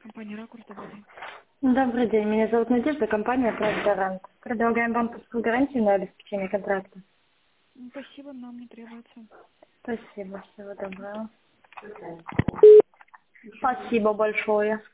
Компания «Ракурс», добрый день. Добрый день, меня зовут Надежда, компания «Прайс-Гарант». Предлагаем банковскую гарантию на обеспечение контракта. Спасибо, нам не требуется. Спасибо, всего доброго. Спасибо большое.